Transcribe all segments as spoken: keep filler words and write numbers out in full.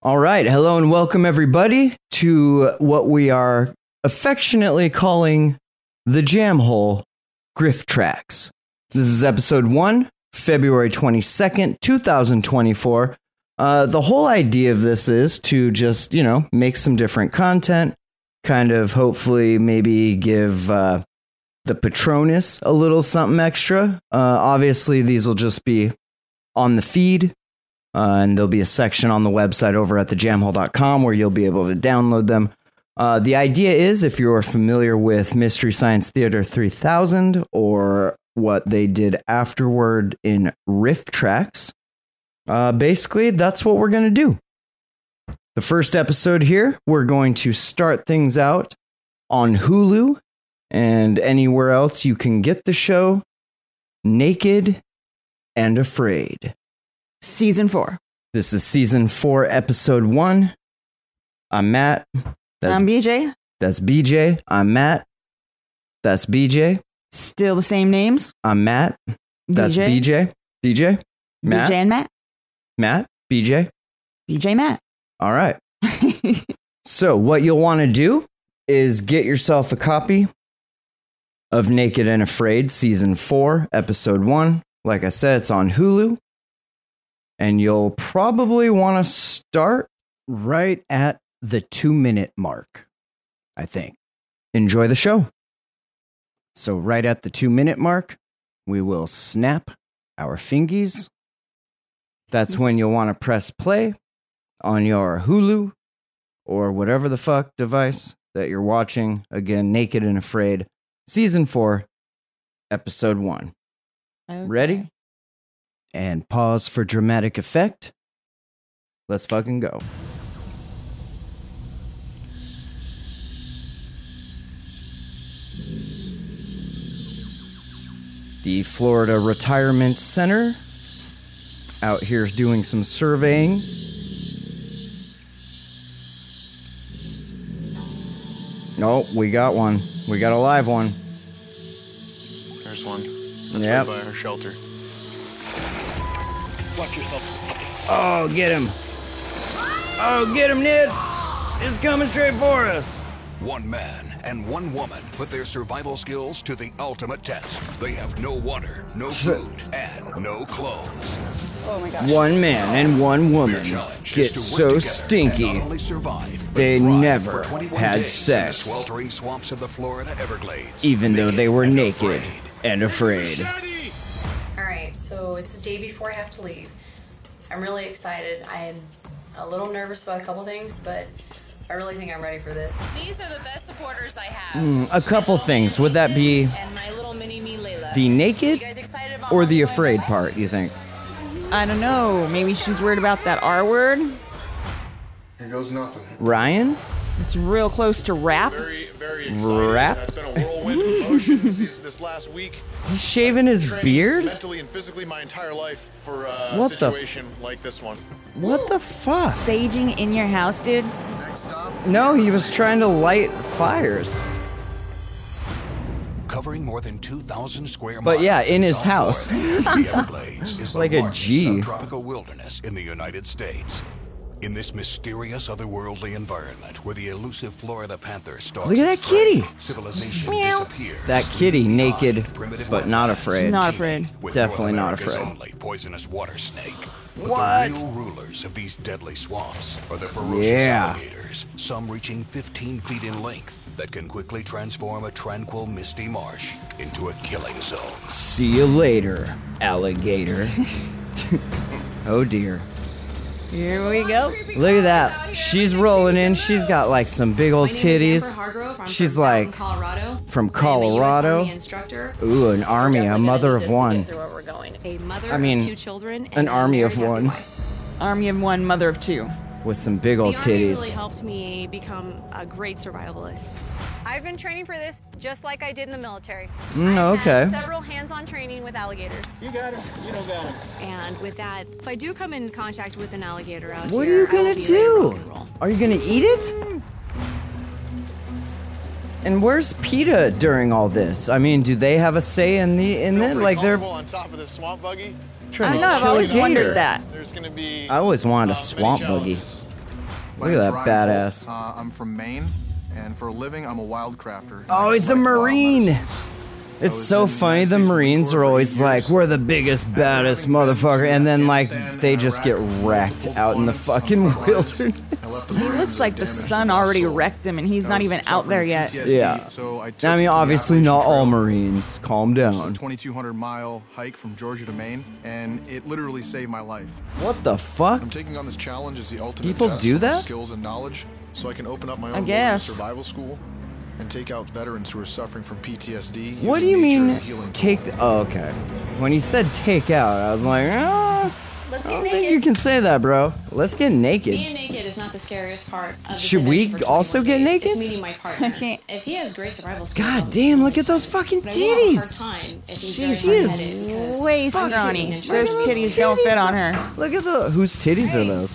All right. Hello and welcome, everybody, to what we are affectionately calling the Jam Hole Griff Tracks. This is episode one, February twenty-second, twenty twenty-four. Uh, the whole idea of this is to just, you know, make some different content, kind of hopefully maybe give uh, the Patronus a little something extra. Uh, obviously, these will just be on the feed. Uh, and there'll be a section on the website over at the jam hole dot com where you'll be able to download them. Uh, the idea is, if you're familiar with Mystery Science Theater three thousand or what they did afterward in Riff Tracks, uh, basically that's what we're going to do. The first episode here, we're going to start things out on Hulu and anywhere else you can get the show, Naked and Afraid. Season four. This is season four, episode one. I'm Matt. That's, I'm B J. That's B J. I'm Matt. That's B J. Still the same names. I'm Matt. That's B J. B J. B J. Matt. B J and Matt. Matt. B J. B J Matt. All right. So what you'll want to do is get yourself a copy of Naked and Afraid, season four, episode one. Like I said, it's on Hulu. And you'll probably want to start right at the two minute mark, I think. Enjoy the show. So right at the two minute mark, we will snap our fingies. That's when you'll want to press play on your Hulu or whatever the fuck device that you're watching. Again, Naked and Afraid, season four, episode one. Okay. Ready? And pause for dramatic effect. Let's fucking go. The Florida Retirement Center out here doing some surveying. Oh, we got one. We got a live one. There's one. That's yep. right by our shelter. Watch yourself. Oh, get him. Oh, get him, Ned. It's coming straight for us. One man and one woman put their survival skills to the ultimate test. They have no water, no food, and no clothes. Oh my gosh. One man and one woman get so stinky survive, they never had sex, in the sweltering swamps of the Florida Everglades, even though they were and naked afraid. and afraid. Alright, so it's the day before I have to leave. I'm really excited. I'm a little nervous about a couple things, but I really think I'm ready for this. These are the best supporters I have. Mm, a couple things. Would that be and my little mini me Layla. the naked or the afraid part, you think? I don't know. Maybe she's worried about that R word. Here goes nothing. Ryan? It's real close to rap. Very, very excited. Rap? It's been a whirlwind of emotions this, this last week. He's shaving his Trained beard? mentally and physically my entire life for a What the- situation like this one. What the fuck? Saging in your house, dude. Next stop. No, he was trying to light fires. Covering more than two thousand square miles. But yeah, in his South house. Florida, the Everglades is the Like a largest G. subtropical wilderness in the United States. In this mysterious otherworldly environment where the elusive Florida panther stalks Look at that its prey, kitty. civilization Meow. disappears. That kitty, leaving naked, behind primitive but not wetlands, afraid. Not afraid. with Definitely North not America's afraid. only poisonous water snake. But What? the real rulers of these deadly swamps are the ferocious Yeah. alligators, some reaching fifteen feet in length, that can quickly transform a tranquil, misty marsh into a killing zone. See you later, alligator. Oh dear. Here we go. Look at that. She's rolling in. She's got like some big old My name is Amber titties. Hargrove. I'm She's from like Fountain, Colorado. from I am a U S Colorado. Army instructor. Ooh, an army, a Definitely mother gonna of need this to one. get through where we're going. A mother I mean, of two children. And an a army of very happy one. wife. Army of one, mother of two. With some big old The Army titties. really helped me become a great survivalist. I've been training for this just like I did in the military. Mm, I've okay. had several hands-on training with alligators. You got it. You don't got it. And with that, if I do come in contact with an alligator out What are here, you I will gonna be ready to rock do? and roll. Are you gonna eat it? And where's PETA during all this? I mean, do they have a say in the in Feel it? pretty Like they're comfortable on top of this swamp buggy. I trying don't know, to I've kill a always gator. wondered that. There's gonna be. I always wanted a uh, many swamp buggy. challenges. My Look at name's that Ryan badass. Holt. Uh, I'm from Maine, and for a living, I'm a wild crafter. Oh, I he's a collect wild Marine. medicines. I It's was so in the funny. United The States Marines Marine are Corps for always eight like, years. we're the biggest, After baddest having been motherfucker. to And then, like, Afghanistan they and just Iraq get with wrecked multiple out in the deployments on fucking front lines, wilderness. I left the He Marines looks with like the damage to sun my already soul. wrecked him, and he's I not was even out suffering there from yet. P T S D, Yeah. So I, took I mean, to the obviously Appalachian not all Trail. Marines. Calm It's a down. twenty-two hundred mile hike from Georgia to Maine, and it literally saved my life. What the fuck? I'm taking on this challenge as the ultimate People test do for my that? skills and knowledge, so I can open up my own wilderness guess. survival school and take out veterans who are suffering from P T S D. What do you using nature mean as a healing take? tool. The, oh, okay. When you said take out, I was like, ah, Let's I get don't naked. think you can say that, bro. Let's get naked. Being naked is not the scariest part of this Should we adventure for also twenty-one get days. naked? It's meeting my partner. Okay. If he has great survival skills, God I'll be damn, look really at those excited. fucking But I will have a hard titties. time if he's She- very she is hard-headed because Way fuck, scrawny. he's Those an introvert. titties don't fit on her. Look at the whose titties are those?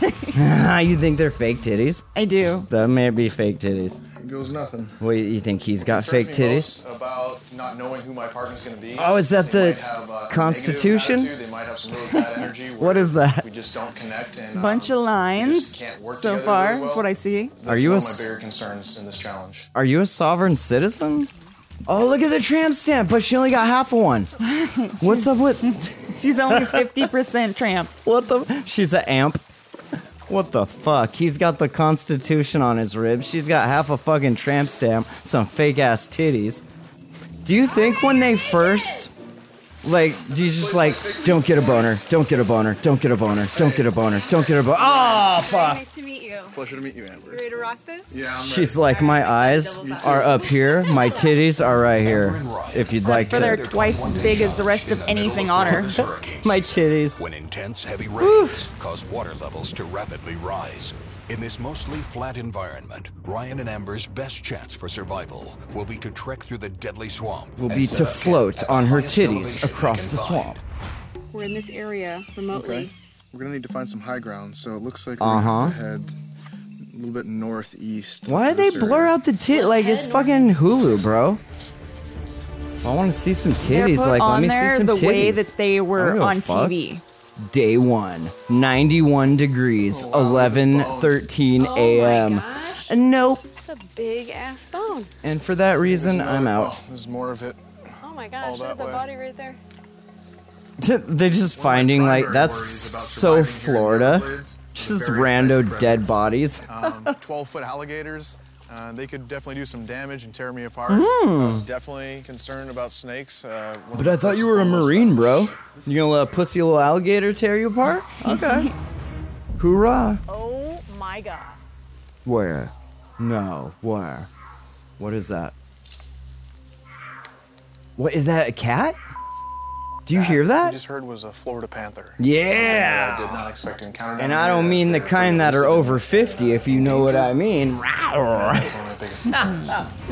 You think they're fake titties? I do. That may be fake titties. It goes nothing. What, you think he's got Concerns fake me titties? most about not knowing who my partner's going to be. Oh, is that They the might have, uh, a Constitution? negative attitude, They might have some really bad energy. What where is that? We just don't connect. And, Bunch um, of we lines just can't work so together far. really well. That's what I see. That's Are you one a of s- my bigger concerns in this challenge? Are you a sovereign citizen? Oh, look at the tramp stamp, but she only got half of one. What's up with She's only fifty percent tramp. what the? She's an amp. What the fuck? He's got the Constitution on his ribs. She's got half a fucking tramp stamp, some fake ass titties. Do you think when they first, like, do you just like, don't get a boner, don't get a boner, don't get a boner, don't get a boner, don't get a boner? Oh fuck! Nice to meet you. Pleasure to meet you, Amber. You ready to rock this? Yeah, I'm She's like, my eyes are up here, my titties are right here. If you'd like For they're to, twice as big as the rest of anything on her. my titties. When intense heavy rains cause water levels to rapidly rise. In this mostly flat environment, Ryan and Amber's best chance for survival will be to trek through the deadly swamp. Will be to float on her titties across the swamp. We're in this area remotely. Okay. We're gonna need to find some high ground, so it looks like we're Uh-huh. gonna have to head a little bit northeast. Why to did they this blur area. out the tit? Like it's fucking Hulu, bro. I want to see some They're titties. put Like, let on me see there some the titties. way that they I were don't give a on fuck. T V. Day one, ninety-one degrees, Oh, wow, eleven look at this bone. thirteen Oh a.m. my gosh. And nope. That's a big ass bone. And for that reason, There's I'm another- out. oh, there's more of it. Oh my gosh, All look that at the way. body right there. They're just finding like that's so Florida. Just rando dead bodies. Um, twelve foot alligators. Uh, they could definitely do some damage and tear me apart. Hmm. I was definitely concerned about snakes. Uh, one of But the I thought first you were a and foremost Marine, bro. things. You gonna let a pussy little alligator tear you apart? Okay. Hoorah. Oh my god. Where? No. Where? What is that? What is that? A cat? Do you hear I that? just heard was a Florida panther. Yeah. I did not expect to encounter And down I don't here. mean the They're kind that are pretty over elusive fifty, if you know what I mean. and That's one of my biggest concerns.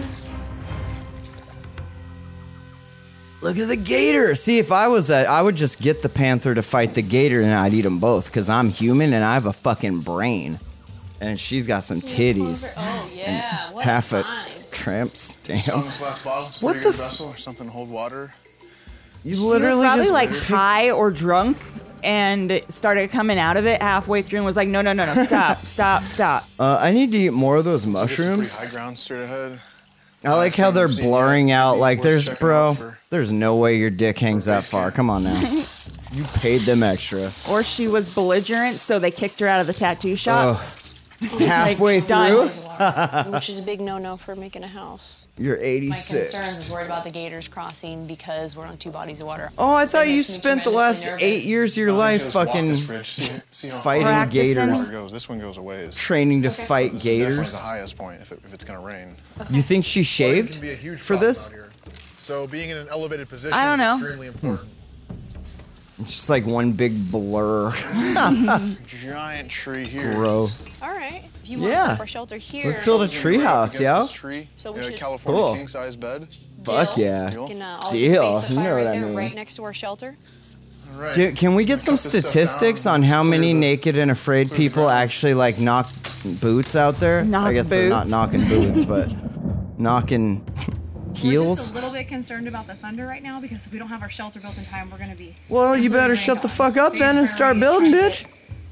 Look at the gator. See, if I was a, I would just get the panther to fight the gator and I'd eat them both because I'm human and I have a fucking brain. And she's got some titties. Oh yeah, what Half a fine. tramp stamp. Strongest glass bottle, it's a What pretty the good f- vessel or something to hold water. You She literally was probably just like high or drunk and started coming out of it halfway through and was like, no, no, no, no, stop, stop, stop. Uh, I need to eat more of those So this is mushrooms. pretty high ground straight ahead. I like how they're Last thing we've seen blurring yet, out. maybe Like, worth there's, checking bro, out for- there's no way your dick hangs that base far. camp. Come on now. You paid them extra. Or she was belligerent, so they kicked her out of the tattoo shop. Oh, halfway Like, done. through, Which is a big no-no for making a house. you're My eighty-six. concern is worried about the gators crossing because we're on two bodies of water. Oh, I thought It you makes me spent the last tremendously nervous. eight years of your I think life just walk fucking this bridge, see, see how fighting far Practicing. gators, water goes. This one goes a ways. training to fight This is definitely gators. the highest point if, it, if it's gonna rain. You think she It shaved can be a huge for problem this? out here. So being in an elevated position I don't is know. extremely important. It's just like one big blur. Giant tree here. Bro. All right. If you want Yeah. to set up our shelter here, Let's build a Against tree house, this yo. Tree, So we yeah, should- California Cool. king size bed. Fuck Deal. yeah. Deal. we can, uh, all Deal. base the You know fire what right I there, mean. right next to our shelter. All right. Do, can we get some Cut this stuff statistics down, on how clear many the- naked and afraid clear the people ground. actually like knock boots out there? Knock I guess they're not boots? knocking boots, but knocking We're just heels. a little bit concerned about the thunder right now because if we don't have our shelter built in time, we're going to be. Well, you better completely shut the rained fuck on. up then and Basically, start we're building, trying to bitch. get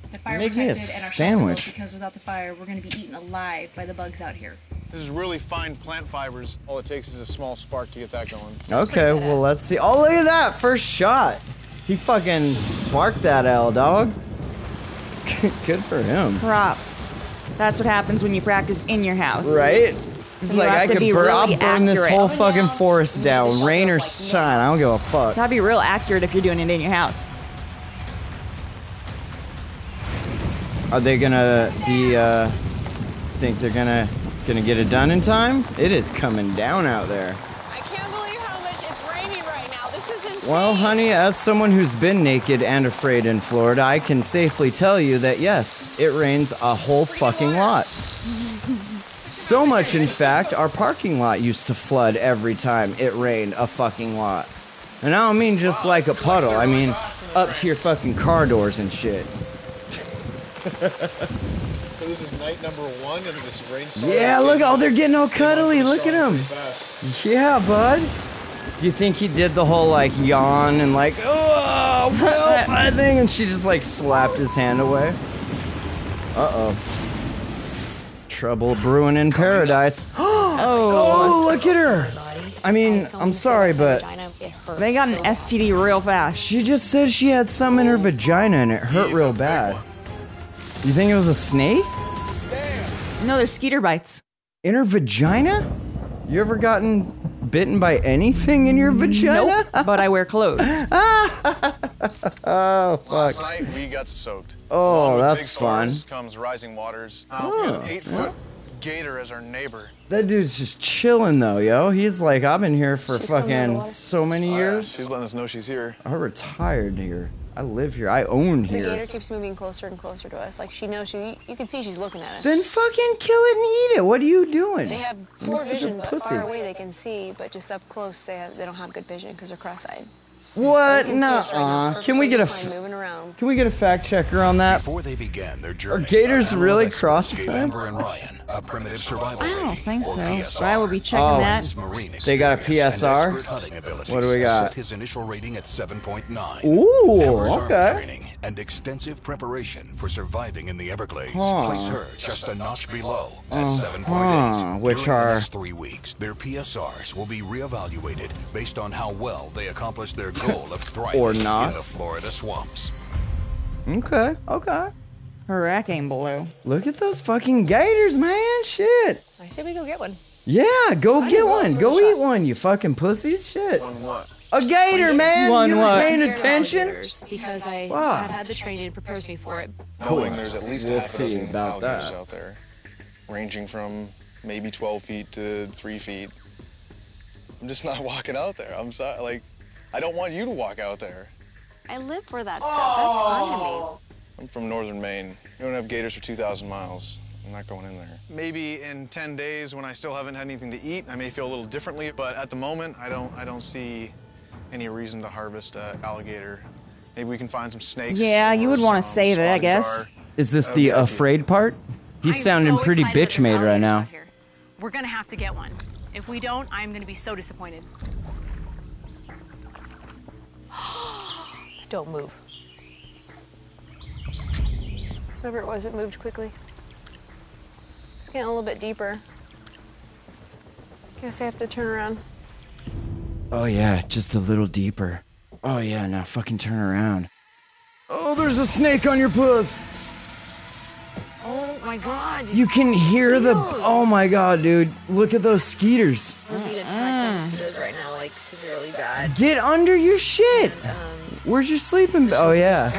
The fire Make me a protected and our sandwich. shelter built, because without the fire, we're going to be eaten alive by the bugs out here. This is really fine plant fibers. All it takes is a small spark to get that going. Okay, well, let's see. Oh, look at that. First shot. He fucking sparked that L, dog. Good for him. Props. That's what happens when you practice in your house. Right? It's You like, have I to could be burn, really I'll burn this accurate. whole fucking forest down. Rain or shine. I don't give a fuck. Gotta be real accurate if you're doing it in your house. Are they gonna be, uh, think they're gonna, gonna get it done in time? It is coming down out there. I can't believe how much it's raining right now. This is insane. Well, honey, as someone who's been naked and afraid in Florida, I can safely tell you that yes, it rains a whole fucking lot. So much, in fact, our parking lot used to flood every time it rained a fucking lot. And I don't mean just like a puddle, I mean up to your fucking car doors and shit. So this is night number one into this rainstorm. Yeah, look, oh, they're getting all cuddly, look at them. Yeah, bud. Do you think he did the whole, like, yawn and, like, oh, well, I think, and she just, like, slapped his hand away? Uh-oh. Trouble brewing in paradise. Oh, look at her. I mean, I'm sorry, but They got an S T D real fast. she just said she had some in her vagina and it hurt real bad. You think it was a snake? No, they're skeeter bites. In her vagina? You ever gotten bitten by anything in your vagina? Nope, but I wear clothes. Oh, fuck. Last night we got soaked. Oh, Along with that's big storms fun. Comes rising waters. Uh, Oh, we have an eight-foot gator as our neighbor. That dude's just chilling though, yo. He's like, I've been here for She's coming out of the fucking water. so many Oh, yeah, years. she's letting us know she's here. I retired here. I live here. I own The gator here. keeps moving closer and closer to us. Like she knows she. You can see she's looking at us. Then fucking kill it and eat it. What are you doing? They have You're poor such a vision, but pussy. far away they can see. But just up close, they have, they don't have good vision because they're cross-eyed. What? You can see us right now, Nuh-uh. Can we get a perfectly f- just fine moving around. can we get a fact checker on that? Before they began their journey, gators our really experts cross-eyed? gave Amber and Ryan a primitive survival I don't rating, think or so. P S So R. I will be checking Oh. that. His marine They got a experience P S R? and expert hunting abilities What do we have got? set his initial rating at seven point nine. Ooh, Amber's army okay. training and extensive preparation for surviving in the Everglades Huh. place her just a notch below at Uh-huh, seven point eight. which During are- the next three weeks, their P S Rs will be reevaluated based on how well they accomplish their goal of thriving Or not. in the Florida swamps. Okay, okay. Her rack ain't below. Look at those fucking gators, man. Shit. I say we go get one. Yeah, go I get know, one. it's Go worth a eat shot. one, you fucking pussies. Shit. On what? A gator, man. One you what? paying Scared of attention? alligators Because I Wow. have had the training that prepares me for it. Knowing there's at least We'll half a see dozen about alligators that. out there, ranging from maybe twelve feet to three feet. I'm just not walking out there. I'm sorry. Like, I don't want you to walk out there. I live for that stuff. That's fun to me. I'm from northern Maine. We don't have gators for two thousand miles. I'm not going in there. Maybe in ten days, when I still haven't had anything to eat, I may feel a little differently. But at the moment, I don't. I don't see any reason to harvest uh, alligator. Maybe we can find some snakes. Yeah, you or would wanna some save it, I spotted guess. gar. Is this That the would be afraid part? He's I'm sounding so pretty excited that bitch there's made right alligators now. out here. We're gonna have to get one. If we don't, I'm gonna be so disappointed. Don't move. Whatever it was, it moved quickly. It's getting a little bit deeper. Guess I have to turn around. Oh yeah, just a little deeper. Oh yeah, now fucking turn around. Oh, there's a snake on your puss. Oh my god. You can hear the. Oh my god, dude! Look at those skeeters. We're being attacked by mosquitoes right now, like severely bad. Get under your shit. Where's your sleeping? ba- Oh yeah.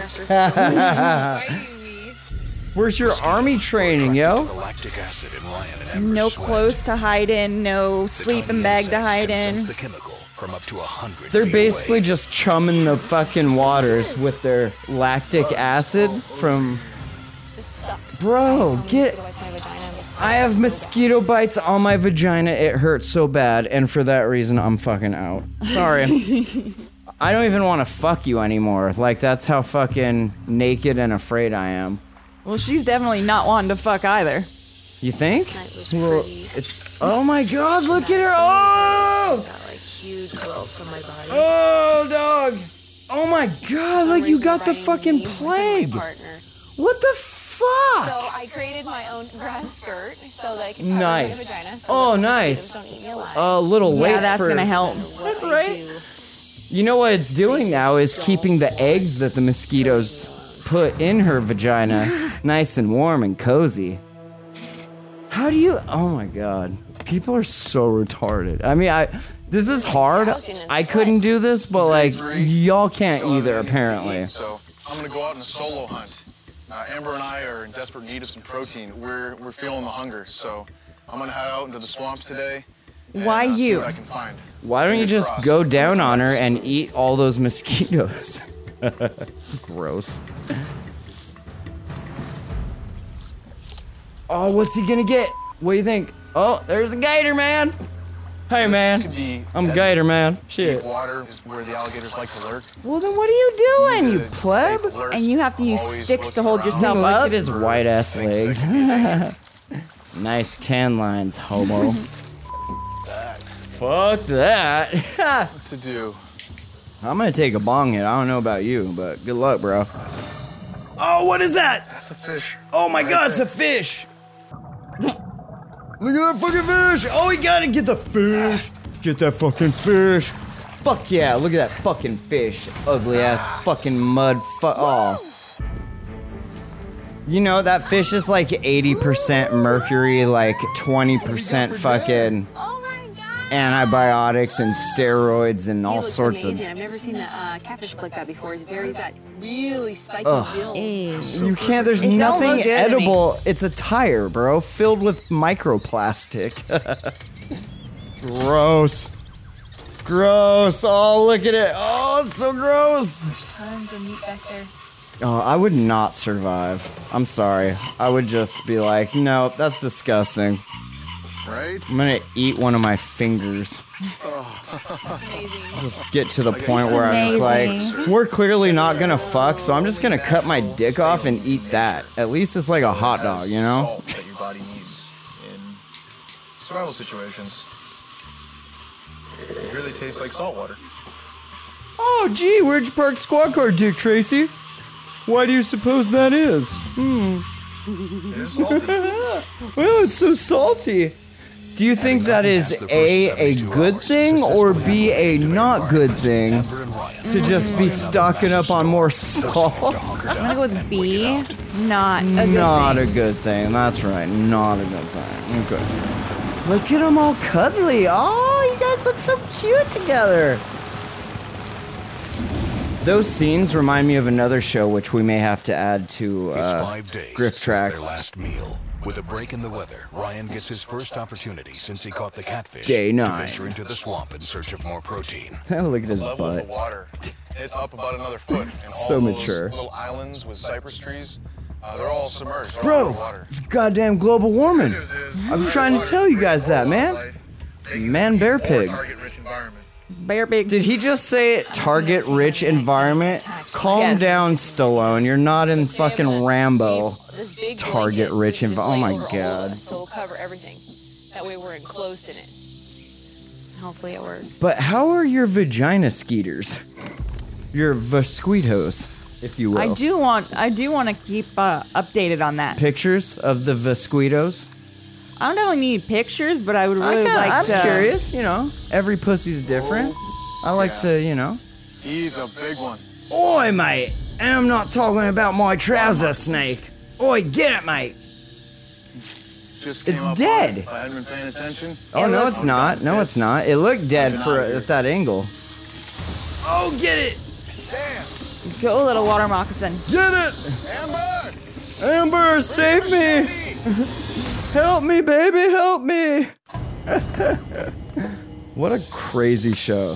Where's your army training, yo? The lactic acid in Ryan and Amber's No sweat. clothes to hide in, no The sleeping tiny bag to insects hide can sense in. the chemical from up to a hundred They're feet basically away. just chumming the fucking waters with their lactic acid from. This sucks. Bro, I have so many get- mosquito bites in my vagina. I have So mosquito bites on my vagina. It hurts so bad, and for that reason, I'm fucking out. Sorry. I don't even want to fuck you anymore. Like, that's how fucking naked and afraid I am. Well, she's definitely not wanting to fuck either. You think? This night was Well, pretty. it's, oh my god, look at her! Oh! Got like huge welts on my body. Oh, dog! Oh my god, like you got the fucking Biting me, biting plague! my partner. What the fuck? So I created my own grass skirt so that I can cover Nice. my vagina. So Oh, that the nice. mosquitoes don't eat me alive. A little late Yeah, that's for... gonna help. What I right? do- You know what it's doing now is keeping the eggs that the mosquitoes put in her vagina nice and warm and cozy. How do you... Oh my god. People are so retarded. I mean, I... This is hard. I couldn't do this, but like, y'all can't So, either, uh, apparently. So I'm gonna go out on a solo hunt. Uh, Amber and I are in desperate need of some protein. We're we're feeling the hunger, so I'm gonna head out into the swamps today. And, Why uh, see you? what I can find. Why don't you Fingers just crossed. go down on her and eat all those mosquitoes? Gross. Oh, what's he gonna get? What do you think? Oh, there's a gator, man. Hey, This man. could be I'm dead. gator, man. Shit. Deep water is where the alligators like to lurk. Well, then what are you doing, you need to pleb? stay alert, And you have to use always sticks to looking hold around. yourself Look up. at his white ass Things legs. that can be Nice tan lines, homo. That. Fuck that. What to do? I'm gonna take a bong hit. I don't know about you, but good luck, bro. Oh, what is that? That's a fish. Oh my Right god, it's there. a fish! Look at that fucking fish! Oh, we gotta get the fish! Get that fucking fish! Fuck yeah, look at that fucking fish. Ugly ass fucking mud fu- oh. You know, that fish is like eighty percent mercury, like twenty percent fucking Oh my god! antibiotics and steroids and He all looks sorts amazing. of... I've never seen a uh, catfish like that before. He's very got really spiky Ugh. bill. You can't, there's It don't nothing look good to me. edible. It's a tire, bro, filled with microplastic. Gross. Gross. Oh, look at it. Oh, it's so gross. Tons of meat back there. Oh, I would not survive. I'm sorry. I would just be like, no, that's disgusting. Right? I'm gonna eat one of my fingers. That's amazing. Just get to the point It's where I'm just like, amazing. we're clearly not gonna fuck, so I'm just gonna cut my dick off and eat that. At least it's like a hot dog, you know? Salt that your body needs in survival situations. It really tastes like salt water. Oh, gee, where'd you park the squad car, Dick Tracy? Why do you suppose that is? Hmm. It is salty. Well, it's so salty. Do you think that is A, a good thing, or B, a not good thing Amber and Ryan to just be stocking up on more salt? I'm gonna go with B. Not a good Not thing. a good thing. That's right. Not a good thing. Okay. Look at them all cuddly. Oh, you guys look so cute together. Those scenes remind me of another show which we may have to add to It's uh, five days Griff since Tracks. their last meal. With a break in the weather, Ryan gets his first opportunity since he caught the catfish Day to nine. venture into the swamp in search of more protein. Look at his Level of butt. the water, it's up about another foot. And So all those mature. little islands with cypress trees, uh, they're all submerged. They're Bro, underwater. it's goddamn global warming. I'm trying to tell you guys that, man. Man, bear pig. Target-rich environment. Bear big. Did he just say target rich environment? Calm Yes. down, Stallone. You're not in fucking Rambo. This big Target blanket rich so you envi- can oh just my lay over all of God. us, So we'll cover everything. That way we're enclosed in it. Hopefully it works. But how are your vagina skeeters? Your vasquitos, if you will. I do want. I do want to keep uh, updated on that. Pictures of the vasquitos. I don't definitely need pictures, but I would really I like I'm to. curious, you know. Every pussy's different. I like Yeah. to, you know. He's a big one. Oi, mate. And I'm not talking about my trouser snake. Oi, get it, mate. Just came It's up on dead. it. I hadn't been paying attention. Oh, It no, looks- it's not. No, it's not. It looked dead Been for out here. at that angle. Oh, get it. Damn! Go, little water moccasin. Get it. Amber! Amber, save me. Help me, baby, help me. What a crazy show.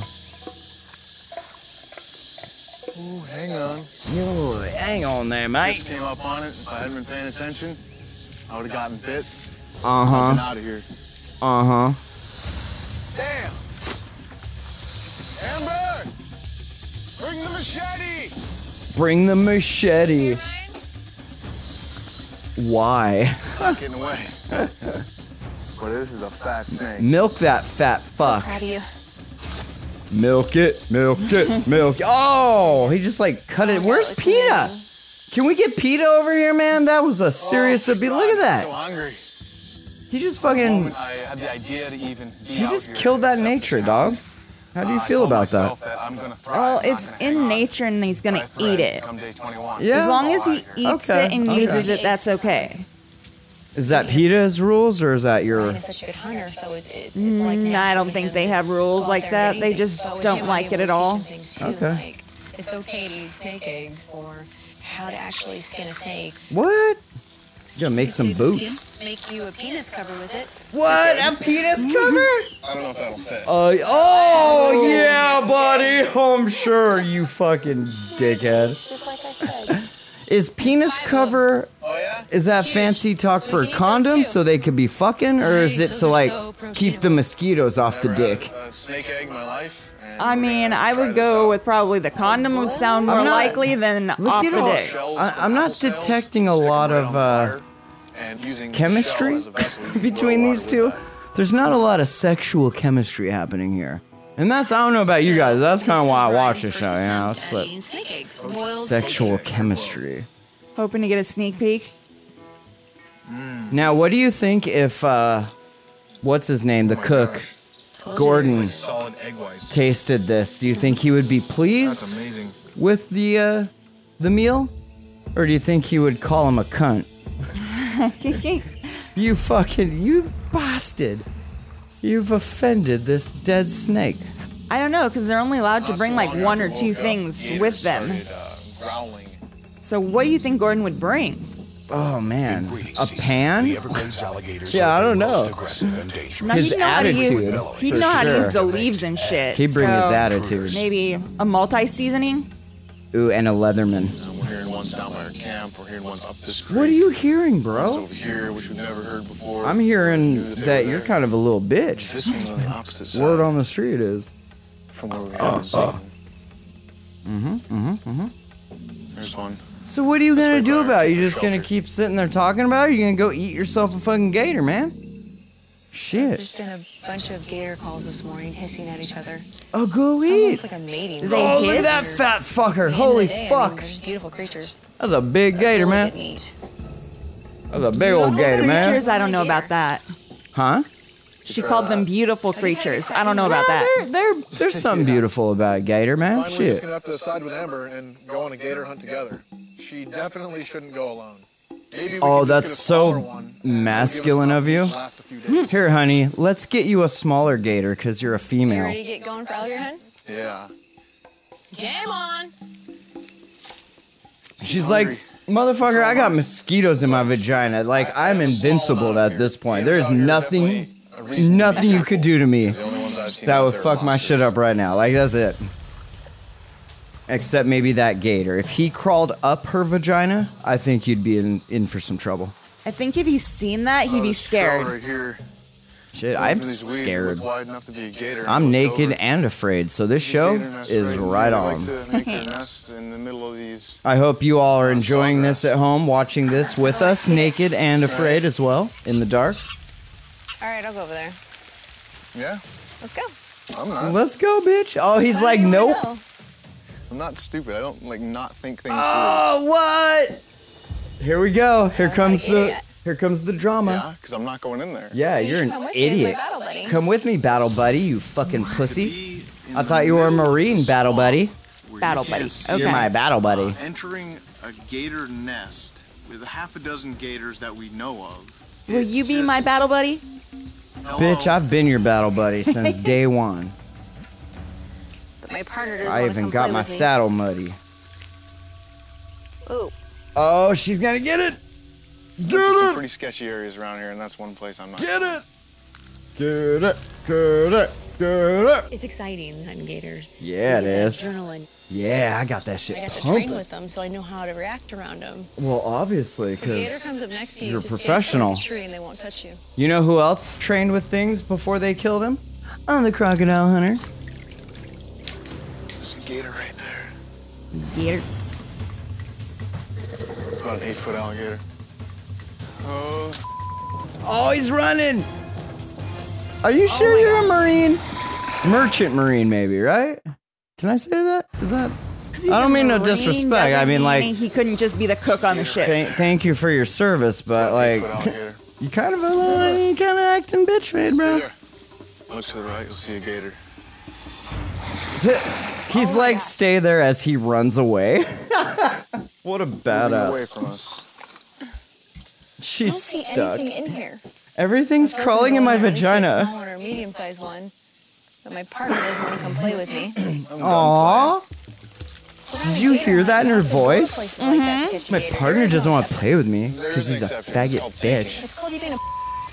Ooh, hang on. Yo, hang on there, mate. Just came up on it. If I hadn't been paying attention, I would have gotten bit. Been Uh-huh. out of here. Uh-huh. Damn! Amber! Bring the machete! Bring the machete. Why? Stop getting away. But this is a fat snake. Milk that fat fuck. Proud of you. Milk it, milk it, milk it. Oh, he just like cut it. Where's PETA? Can we get PETA over here, man? That was a serious Oh, abuse. Look at God, that. I'm so hungry. He just The fucking. moment I had the idea to even be He out just here killed and that accept nature, this dog. challenge, How do you uh, I feel told about that? myself that I'm gonna thrive, Well, not it's gonna hang in on nature and he's gonna by a thread eat it. come day twenty-one. Yeah. As long as he Out here. eats Okay, it and okay. uses it, that's okay. Is that PETA's rules or is that your? Ryan is such a good hunter, so it, it, it's like Mm, I natural don't to think him they to have rules go out like there that. and They eat just But with don't him, like I'm it at able to all. teach him things, too, Okay. Like, it's okay to eat snake eggs, or how to actually skin a snake. What? You gotta make some boots. Make you a penis cover with it. What? A penis cover? I don't know if that'll fit. Uh, oh, yeah, buddy. I'm sure, you fucking dickhead. Just like I said. Is penis cover, Oh yeah? is that fancy talk for condoms so they could be fucking? Or is it to, like, keep the mosquitoes off the Never had dick? a, a snake egg in my life. and I we're mean, gonna I try would this go out. with probably the condom would sound more I'm not- likely than Look off at the all- dick. Shells I- from I'm not apple sales, detecting a stick 'em lot right of, on uh, fire, and using the chemistry shell as a vessel, you can between boil these water two. with that. There's not a lot of sexual chemistry happening here. And that's, I don't know about you guys, that's kind of why I watch this show, you know? It's like Snake eggs. Boiled sexual chemistry. Hoping to get a sneak peek. Now, what do you think if, uh, what's his name, the cook, Gordon, Solid egg whites. tasted this? Do you think he would be That's pleased amazing. with the, uh, the meal? Or do you think he would call him a cunt? You fucking, you bastard. You've offended this dead snake. I don't know, because they're only allowed to bring like one or two things with them. Started, uh, growling. So what do you think Gordon would bring? Oh, man. Breeding A season, pan? The Everglades alligators Yeah, are I the don't know. most aggressive and dangerous. Now, His he'd know how to use, attitude, he'd for know how to sure. use the leaves and shit. He'd bring his so attitude. Maybe a multi-seasoning? Ooh, and a Leatherman. Uh, we're hearing ones down by our camp. We're hearing ones up this creek. What are you hearing, Ones bro? over here, which we've never heard before. I'm hearing Knew they that were you're there. kind of a little bitch. This one's on the opposite side. Word on the street is. From where we haven't seen. Mm-hmm, mm-hmm, mm-hmm. There's one. So what are you That's gonna right do by about our it? You just gonna shelter. keep sitting there talking about it? Or you gonna go eat yourself a fucking gator, man? Shit. There's been a bunch of gator calls this morning hissing at each other. Oh, go eat. Almost like a mating. They Oh, look hiss? at that fat fucker. At the end of Holy the day, I mean, fuck. they're just beautiful creatures. That's a big gator, Really man. good meat. That's a big old gator, man. Creatures, I don't know about that. Huh? She called them beautiful creatures. I don't know about Yeah, that. there, there, there's something beautiful about a gator, man. Finally, we're just Shit. gonna have to decide with Amber and go on a gator hunt together. She definitely shouldn't go alone. Maybe we Oh, can just that's get a so smaller one, and it'll give us masculine enough of you. to last a few days. Here, honey, let's get you a smaller gator because you're a You female. ready to get going for alligator hunt? Yeah. Game on. She's like, hungry. motherfucker, I got mosquitoes in my vagina. Like, I'm invincible at this point. There's nothing, nothing you could do to me The only ones I've seen that out would there are fuck my monsters. shit up right now. Like, that's it. Except maybe that gator. If he crawled up her vagina, I think you'd be in, in for some trouble. I think if he's seen that, he'd Oh, be this trail scared. Right here. Shit, Going I'm through these weeds, it scared. looked wide enough to be a gator. I'm I looked naked over. and afraid, so this These show gator nests is right right here. on. They like to make their nest in the middle of these. I hope you all are enjoying this at home, watching this with us, naked and afraid as well, in the dark. All right, I'll go over there. Yeah, Let's go. I'm not. Let's go, bitch. Oh, he's like, Where do you nope. wanna go? I'm not stupid. I don't like not think things Oh, what? Here we go. Here comes the idiot. here comes the through. drama. Yeah, because I'm not going in there. Yeah, You you're should an come with me as my idiot. battle buddy. Come with me, battle buddy, you fucking pussy. I thought you were a Marine, battle buddy. Battle buddy. You're Okay. my battle buddy. Entering a gator nest with a half a dozen gators that we know of. Will you be my Just- battle buddy? Hello? Bitch, I've been your battle buddy since day one. But my partner doesn't I wanna even come got play my with me. saddle muddy. Ooh. Oh, she's gonna get it. Get There's some it. pretty sketchy areas around here, and that's one place I'm not. Get it. Get it. Get it. Get it. It's exciting hunting gators. Yeah, it You get that is. Adrenaline. Yeah, I got that shit I got to train pumping. with them, so I know how to react around them. Well, obviously, If a gator because comes up next to you, you're just stand professional. in a tree and they won't touch you. you know who else trained with things before they killed him? I'm the crocodile hunter. There's a gator right there. Gator. It's about an eight foot alligator. Oh, Oh, he's running. Are you sure you're a Marine? Merchant Marine, maybe, right? Can I say that? Is that? It's 'Cause he's I don't a mean no Marine disrespect. I doesn't mean, like, he couldn't just be the cook on the ship. Thank, thank you for your service, but like, you kind of a little, you kind of acting bitch made, bro. Look to the right, you'll see a gator. He's Oh like, stay there as he runs away. What a Moving badass. away from us. She's I don't see stuck. anything in here. Everything's crawling in my vagina. Small or medium sized one, but my partner doesn't want to come play with me. Aww. Did you hear that in her voice? Mm-hmm. My partner doesn't want to play with me because he's a faggot bitch. It's called you being a.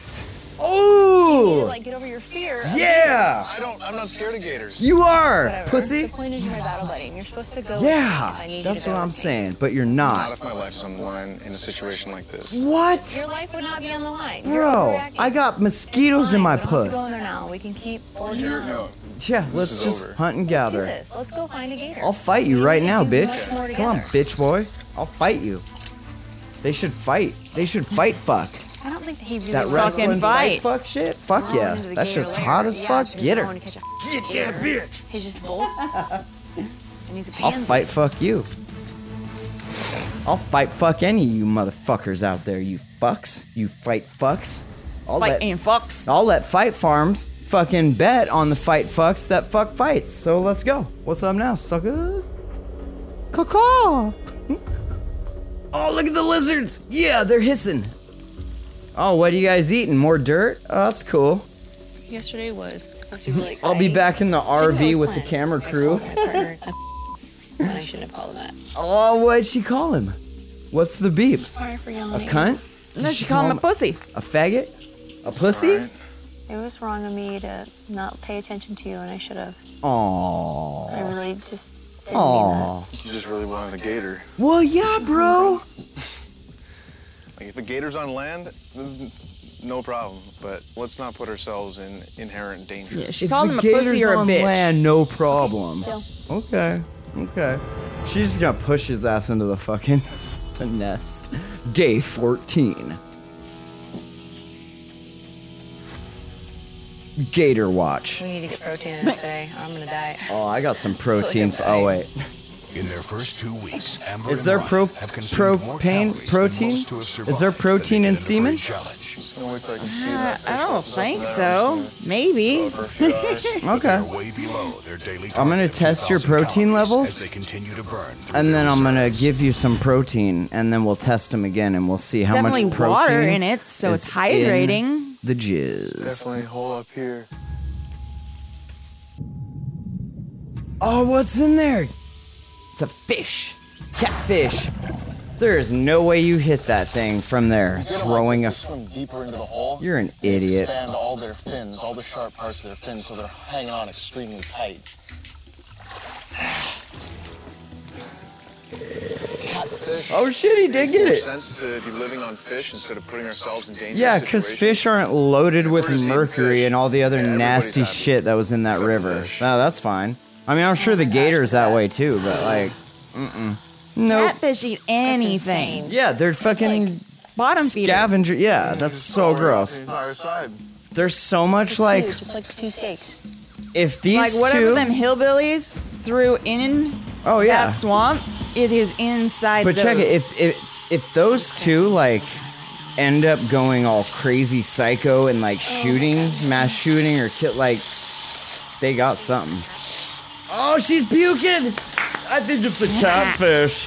Oh! Like get over your fear. of Yeah! I don't, I'm not scared of gators. You are, Whatever. pussy. The point is you're my battle buddy, and you're supposed to go. with me if I Yeah, need that's you to what go I'm with me. saying, but you're Not not. if my life's on the line in a situation like this. What? Your life would not be on the line. You're Bro, overreacting. I got mosquitoes in my Fine, we don't have to go in puss. there now. We can keep forging on. No. Yeah, let's is just over. hunt and Let's do gather. this. Let's go find a gator. I'll fight you right now, We can do bitch. much more Come on, together. bitch boy. I'll fight you. They should fight. They should fight fuck. I don't think he really That wants Fucking wrestling fight. fuck shit? Fuck to yeah. into the That gator shit's lair. hot as Yeah, fuck. she's Get her. going to catch a Get that gator. bitch. He's just bold. And he's a I'll pansy. fight fuck you. I'll fight fuck any of you motherfuckers out there, you fucks. You fight fucks. I'll Fight let, and fucks. I'll let Fight Farms fucking bet on the fight fucks that fuck fights. So let's go. What's up now, suckers? Caw-caw. Oh, look at the lizards. Yeah, they're hissing. Oh, what are you guys eating? More dirt? Oh, that's cool. Yesterday was supposed to be really I'll be exciting. back in the R V Didn't know with it the was camera planned. I crew. called my partner a and I shouldn't have called him that. Oh, what'd she call him? What's the beep? Sorry for A yelling. cunt? No, Did she called him a pussy. A faggot? A pussy? It was wrong of me to not pay attention to you, and I should have. I Aww. really just didn't Aww. You just really wanted a gator. Well, yeah, bro. Like, if a gator's on land, there's no problem. But let's not put ourselves in inherent danger. Yeah, she If called the him a pussy gator's or a on bitch. land, no problem. Still. Okay. Okay. She's just gonna push his ass into the fucking the nest. Day fourteen. Gator watch. We need to get protein in today, or I'm gonna die. Oh, I got some protein. F- oh wait. In their first two weeks, Amber Is and there Ryan pro have consumed more propane calories than protein? most who have Is there survived the protein in Beginning of semen? Free Challenge. Uh, I don't think so. Maybe. Okay. They're way below their daily I'm gonna target of test your two thousand protein calories levels, as they continue to burn through and their then I'm gonna reserves. give you some protein, and then we'll test them again, and we'll see how Definitely much protein water in it, so is it's hydrating. in the jizz. Definitely a hole up here. Oh, what's in there? It's a fish. Catfish. There is no way you hit that thing from there, throwing a. swim deeper into the hole. You're an They idiot. Expand all their fins, all the sharp parts of their fins, so they're hanging on extremely tight. Catfish. Oh shit, he did get Makes it. more sense to be living on fish instead of putting ourselves in dangerous Yeah, because situations. fish aren't loaded with We're just eating mercury fish. and all the other Yeah, everybody's nasty happy. shit that was in that Except river. fish. No, that's fine. I mean, I'm sure the gator's that way too, but like, mm-mm. Nope. Catfish eat anything. insane. Yeah, they're fucking Bottom feeders. scavenger. Yeah, that's so gross. The entire side. There's so much like, Huge. It's like two steaks. if these Like whatever two. them hillbillies threw in Oh yeah. that swamp, it is inside. But check those. it, if if if those two like end up going all crazy psycho and like shooting, mass shooting or kill, like they got something. Oh, she's puking. I think it's the catfish.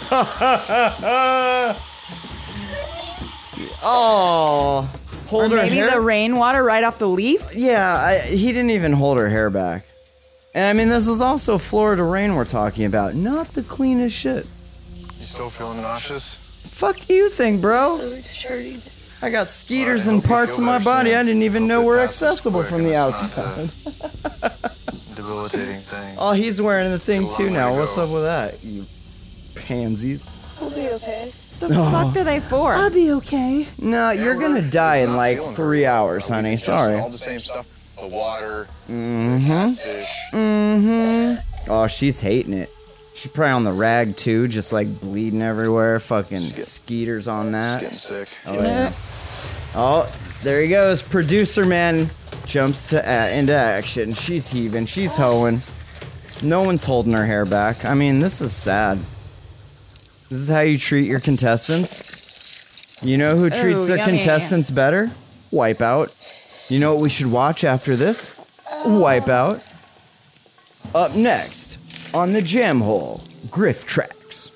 Oh, Or hold her maybe hair. the rainwater right off the leaf. Yeah, I, he didn't even hold her hair back. And I mean, this is also Florida rain we're talking about, not the cleanest shit. You still feeling nauseous? Fuck do you think, bro? So it's dirty. I got skeeters Alright, in hope you parts feel of my better body soon. I didn't even Hope know it were passes accessible quick from and the it's not outside. a Debilitating thing. Oh, he's wearing the thing Still a too long way now. to What's go. up with that, you pansies? We'll be okay. The fuck are they for? be okay. No, you're gonna die in not like feeling three very well. hours, We honey. ingest Sorry. All the same stuff. The water, Mm-hmm. fish. Mm-hmm. Oh, she's hating it. She's probably on the rag too, just like bleeding everywhere. Fucking skeeters on that. Getting sick. Oh yeah. Oh, there he goes. Producer man jumps to uh, into action. She's heaving. She's hoeing. No one's holding her hair back. I mean, this is sad. This is how you treat your contestants. You know who treats Ooh, their yummy. contestants better? Wipeout. You know what we should watch after this? Wipeout. Up next, on the Jam Hole, Griff Tracks.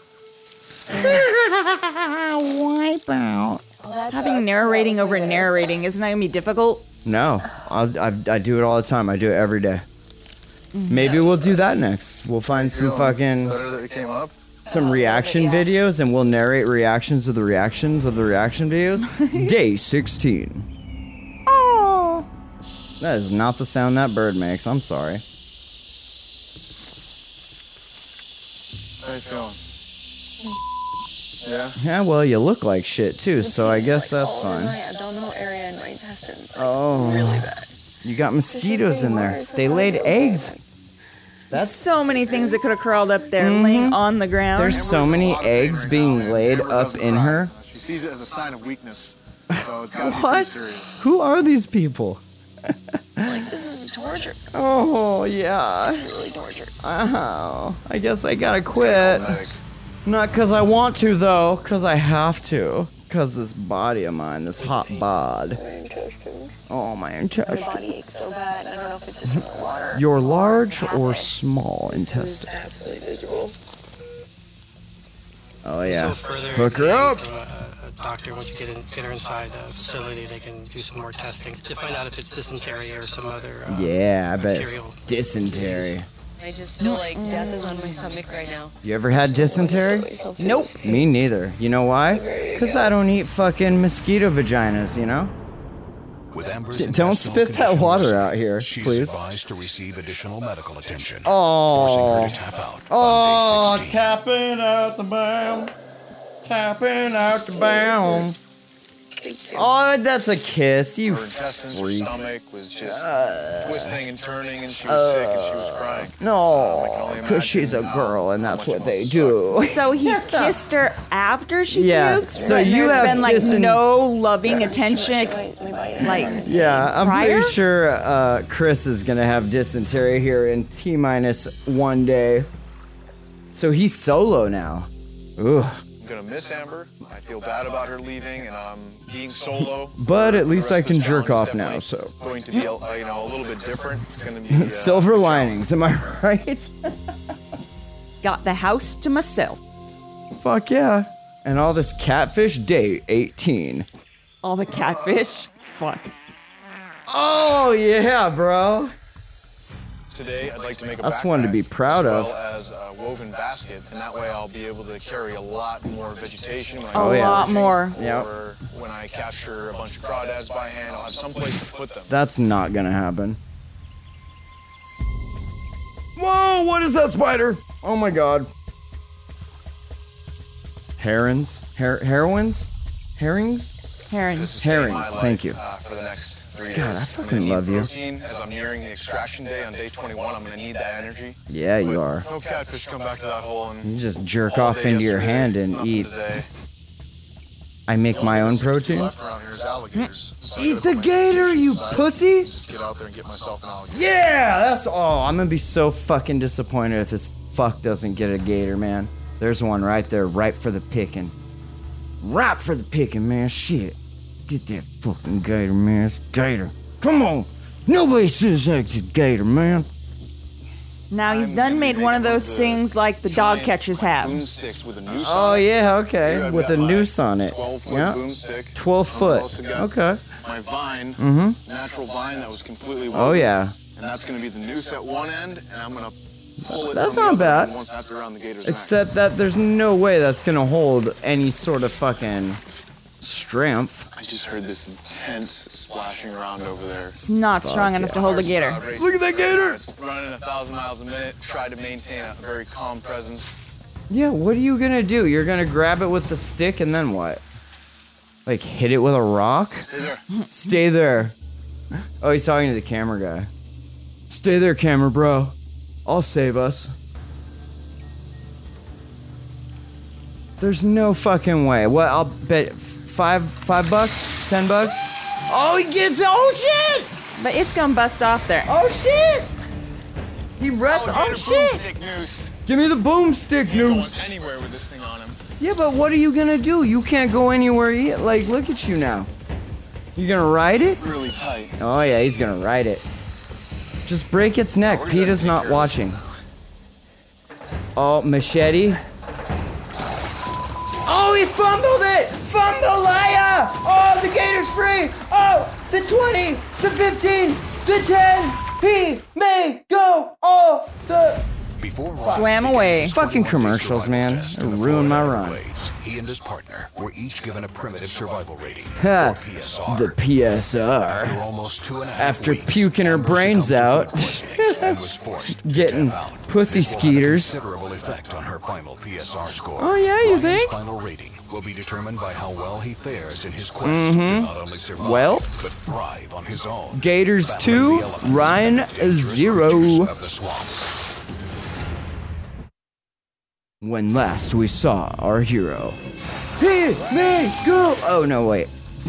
Wipeout. Having narrating over narrating, isn't that gonna be difficult? No, I'll, I, I do it all the time. I do it every day. Maybe we'll do that next. We'll find some fucking Better that it came up. some reaction videos, and we'll narrate reactions to the reactions of the reaction videos. Day sixteen. Oh, that is not the sound that bird makes. I'm sorry. How you feeling? Yeah. Yeah, well, you look like shit too, so I guess that's fine. My abdominal area and my intestines. Like, Oh, really bad. you got mosquitoes in there. They laid eggs. That's so many things that could have crawled up there, laying on the ground. There's so many eggs being laid Amber up doesn't in cry. her. She sees it as a sign of weakness. So it's gotta be What? pretty serious. Who are these people? Like, this is torture. Oh, yeah. Really torture. Oh, I guess I gotta quit. Like, Not because I want to, though, because I have to. Because this body of mine, this hot bod. My intestines. Oh, my My intestine. body aches so bad. I don't know if it's just from the water. Your large or small This is intestine? absolutely visible. Oh, yeah. Go further Hook her up. from a, a doctor. Once you get in, get her inside the facility, they can do some more testing to find out if it's dysentery or some other. Uh, Yeah, I bet bacterial it's dysentery. I just feel like death is on my stomach right now. You ever had dysentery? Nope. Me neither. You know why? Because I don't eat fucking mosquito vaginas, you know? With Amber's Don't intestinal spit that conditions, water out here, she's please. advised to receive additional medical attention, Oh. forcing her to tap out Oh, on day sixteen. tapping out the bound. Tapping out the bound. Oh, that's a kiss, you her intestines, her freak. stomach was just twisting and turning, and she was sick and she was crying. Um, I can No, only because she's a imagine girl and how that's much what it they must do. So he kissed her after she Yeah, puked? so but you there's have been like dysen- no loving attention, like Yeah, I'm Prior? pretty sure uh, Chris is going to have dysentery here in T minus one day. So he's solo now. Ooh. I'm gonna miss Amber. I feel bad about her leaving, and I'm being solo. But at for the least rest I of this can jerk challenge. off now, Definitely so. Going to be, a, uh, you know, a little bit different. It's gonna be uh, Silver linings, am I right? got the house to myself. Fuck yeah. And all this catfish, day eighteen. All the catfish. Fuck. Oh, yeah, bro. Today, I'd like to make a That's one to be backpack proud as of. well as a woven basket, and that way I'll be able to carry a lot more vegetation when I A go yeah. lot fishing, more. Yep. Or when I capture a bunch of crawdads by hand, I'll have some place to put them. That's not gonna happen. Whoa, what is that spider? Oh my god. Herons? Her- heroines? Herrings? Herons. This is staying Herrings, my life, thank you. Uh, for the next three God, years. I I'm fucking gonna need love you. protein as I'm nearing the extraction day on day twenty-one. I'm gonna need that energy. Yeah, you But are. No catfish come back to that hole and You just jerk all off day into your yesterday, hand and nothing eat. today. I make my own protein. Left around here is alligators. So I Eat gotta the put my gator, fish you inside, pussy! Just get out there and get myself an alligator. Yeah, that's all. I'm gonna be so fucking disappointed if this fuck doesn't get a gator, man. There's one right there, ripe for the picking. Ripe for the picking, man. Shit. Get that fucking gator, man. It's gator. Come on. Nobody says that's a gator, man. Now he's I'm done gonna made make one of one those the things like the dog giant catchers have. Boom sticks with a noose Oh, on it. yeah, Here okay. I've With got a my noose on it. twelve foot Yeah. boom stick. twelve I've foot. also got Okay. My vine, Mm-hmm. natural vine that was completely Oh, woven. yeah. And that's gonna be the noose at one end, and I'm gonna pull it That's from the not other bad. end once that's around the gator's neck. Except that there's no way that's gonna hold any sort of fucking strength. I just heard this intense splashing around over there. It's not strong enough to hold a gator. Uh, racing Look at that gator! It's running a thousand miles a minute. Try to maintain a very calm presence. Yeah, what are you gonna do? You're gonna grab it with the stick and then what? Like hit it with a rock? Stay there. Stay there. Oh, he's talking to the camera guy. Stay there, camera bro. I'll save us. There's no fucking way. What? I'll bet five, five bucks, ten bucks. Oh, he gets. Oh shit! But it's gonna bust off there. Oh shit! He rests. Oh, Alligator shit! broomstick noose. Give me the boomstick Can't go noose. anywhere with this thing on him. Yeah, but what are you gonna do? You can't go anywhere yet. Like, look at you now. You gonna ride it? Really tight. Oh yeah, he's gonna ride it. Just break its neck. Peeta's not watching. Oh, machete. Oh, he fumbled it! Fumble-laya! Oh, the gator's free! Oh, the twenty, the fifteen, the ten! He may go all the... Before Swam away. Fucking commercials, man. They ruined my run. He and his partner were each given a primitive survival rating, Ha, or P S R. the P S R. After almost two and a half After weeks, puking her Amber brains succumbed out. to food poisoning and was forced to Getting tap out. pussy This will have a skeeters. considerable effect on her final P S R score. Oh, yeah, you Ryan's think? final rating will be determined by how well he fares in his quest Mhm. to not only survive Well, but thrive on his own. Gators battling two, the elements Ryan and dangerous zero. creatures of the swamps. When last we saw our hero. He may go. Oh no, wait.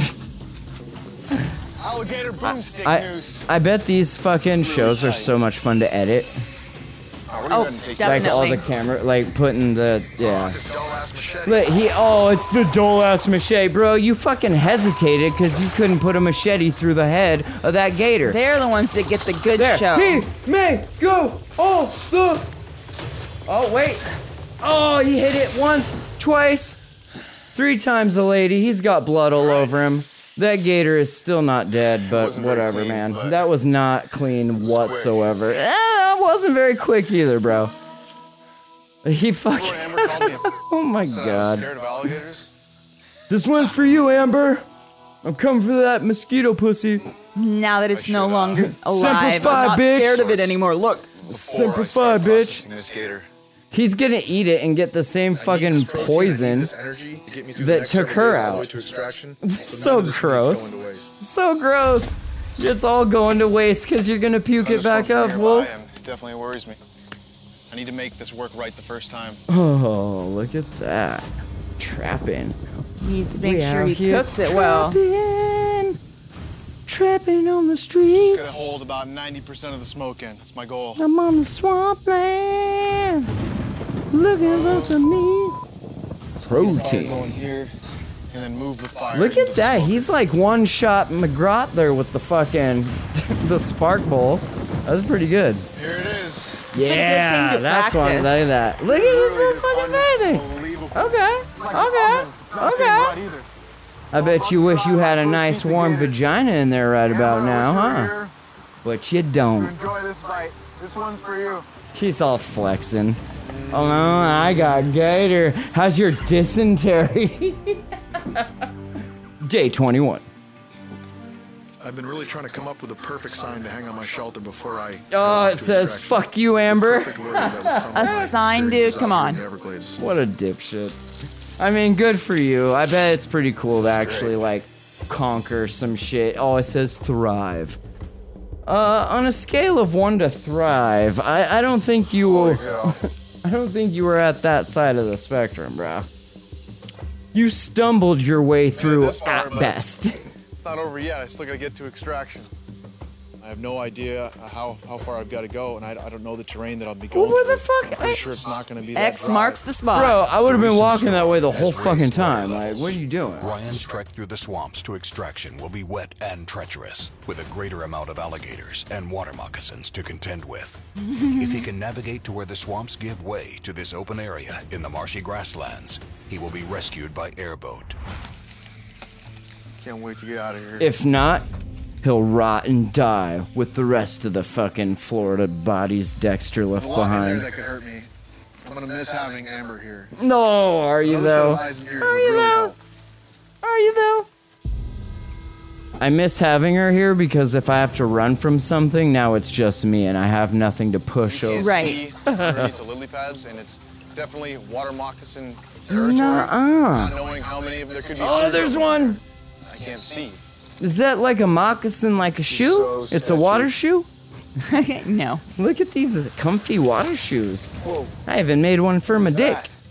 Alligator broomstick I noose. I bet these fucking shows are so much fun to edit. Oh, Like all definitely. the camera, like putting the yeah. Look, he oh, it's the dull ass machete, bro. You fucking hesitated because you couldn't put a machete through the head of that gator. They're the ones that get the good There, show. he may go all the. Oh wait. Oh, he hit it once, twice, three times the lady. He's got blood all over him. That gator is still not dead, but Wasn't very whatever, clean, man. but That was not clean whatsoever. Eh, that wasn't very quick either, bro. He fucking. Amber called me a Oh my son. I was god. scared of alligators. This one's for you, Amber. I'm coming for that mosquito pussy. Now that it's no longer alive, Simplify, I'm not bitch. scared of it anymore. Look. Simplify, bitch. This gator. He's gonna eat it and get the same fucking poison that took her out. So gross. So gross. It's all going to waste because you're gonna puke it back up, Wolf. It definitely worries me. I need to make this work right the first time. Oh, look at that. Trapping. Needs to make We sure out he here cooks it well. Trapping, trapping on the It's streets. gonna hold about ninety percent of the smoke in. That's my goal. I'm on the swampland. Looking for some meat. Fire going Protein. here, and then move the fire. Look into at the that. smoke. He's like one shot McGrath there with the fucking the spark bowl. That's pretty good. Here it is. Yeah, to that's one. practice. Look at that. Look at this little fucking baby. Okay, okay, okay. I bet you wish you had a nice warm vagina in there right about now, huh? But you don't. Enjoy this bite. This one's for you. She's all flexing. Oh no, I got gator. How's your dysentery? Day twenty-one. I've been really trying to come up with a perfect sign to hang on my shelter before I. Oh, it says, fuck you, Amber. A sign, dude. Come on. What a dipshit. I mean, good for you. I bet it's pretty cool to actually, like, conquer some shit. Oh, it says thrive. Uh, on a scale of one to thrive, I, I don't think you will. I don't think you were at that side of the spectrum, bro. You stumbled your way through this far, at but- best. It's not over yet. I still gotta get to extraction. I have no idea how, how far I've got to go, and I, I don't know the terrain that I'll be going. Well, where the through. fuck- I'm pretty sure it's not gonna be that X dry. marks the spot. Bro, I would have been Recent walking that way the storm whole has fucking raised water time. Like, levels. what are you doing? Ryan's trek through the swamps to extraction will be wet and treacherous, with a greater amount of alligators and water moccasins to contend with. If he can navigate to where the swamps give way to this open area in the marshy grasslands, he will be rescued by airboat. Can't wait to get out of here. If not, he'll rot and die with the rest of the fucking Florida bodies Dexter left There's a lot in there behind. that could hurt me. I'm gonna miss having Amber here. No, are you Those though? eyes and ears Are would you really though? help. Are you though? I miss having her here because if I have to run from something, now it's just me and I have nothing to push You can't over. Right. see underneath the lily pads, and it's definitely water moccasin territory. Nuh-uh. Not knowing how many of them there could be. Oh, there's one. I can't see. Is that like a moccasin, like a shoe? so It's a sketchy. water shoe? No. Look at these comfy water shoes. Whoa. I even made one for my What's dick. that?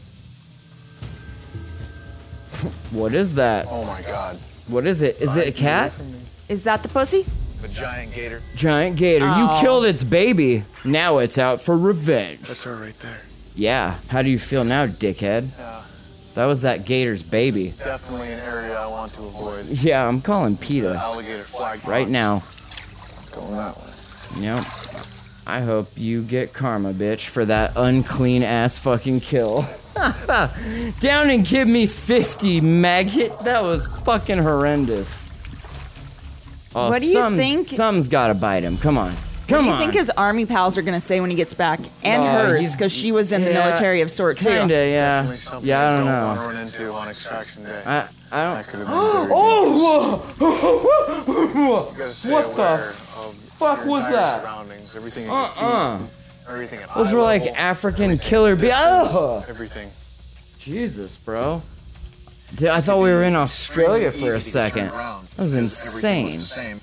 What is that? Oh my god. What is it? Is it a cat? Is that the pussy? A giant gator. Giant gator. Oh. You killed its baby. Now it's out for revenge. That's her right there. Yeah. How do you feel now, dickhead? Yeah. That was that gator's baby. Definitely an area I want to avoid. Yeah, I'm calling PETA. Alligator flag Right ponds. now. Going that way. Yep. I hope you get karma, bitch, for that unclean ass fucking kill. Down and give me fifty, maggot. That was fucking horrendous. Oh, What do you some- think- Some's gotta bite him. Come on. Come what do you on. think his army pals are going to say when he gets back? And Oh, hers, he's- because she was in the yeah, military of sorts, too. Kinda, yeah. Definitely something Yeah, I don't want know. to run into on extraction day. I, I don't. That could have been very Oh! You gotta stay What the aware of fuck your was entire that? surroundings, everything. Uh-uh. Everything at Those eye were like level, African everything killer at bees. distance, Oh! Everything. Jesus, bro. Dude, I thought we were in Australia for a second. That was insane.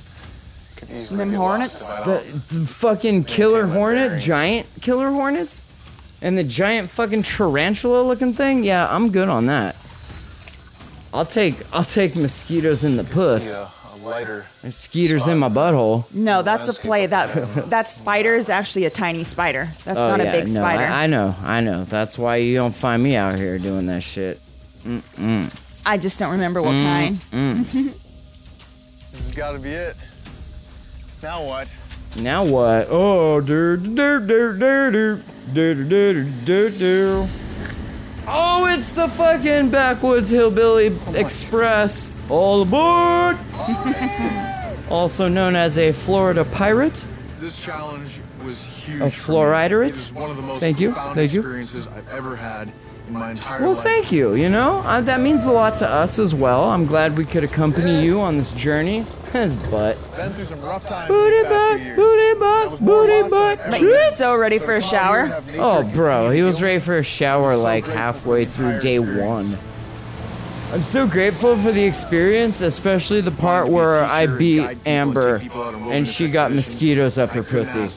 Them hornets? The, the fucking killer hornet, giant killer hornets, and the giant fucking tarantula looking thing. Yeah, I'm good on that. I'll take I'll take mosquitoes in the puss. A lighter. There's skeeters in my butthole. No, that's a play. That that spider is actually a tiny spider. That's Oh, not yeah, a big no, spider. I, I know, I know. That's why you don't find me out here doing that shit. Mm-mm. I just don't remember what kind. Mm. This has got to be it. Now what? Now what? Oh, do do do do do do do do do. Oh, it's the fucking Backwoods Hillbilly Express. All aboard! Also known as a Florida pirate. This challenge was huge. A for me. Floriderate? It was one of the most Thank you, profound thank you. experiences I've ever had in my entire Well, life. thank you. You know, uh, that means a lot to us as well. I'm glad we could accompany you on this journey. His butt. Been through some rough times. Booty these past butt, few years. booty butt, booty butt. Like, you're so ready for a shower. Oh, bro, he was ready for a shower like halfway through day one. I'm so grateful for the experience, especially the part where I beat Amber and she got mosquitoes up her pussy.